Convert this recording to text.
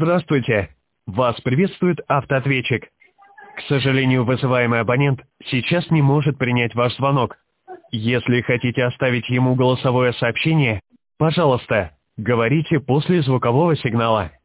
Здравствуйте. Вас приветствует автоответчик. К сожалению, вызываемый абонент сейчас не может принять ваш звонок. Если хотите оставить ему голосовое сообщение, пожалуйста, говорите после звукового сигнала.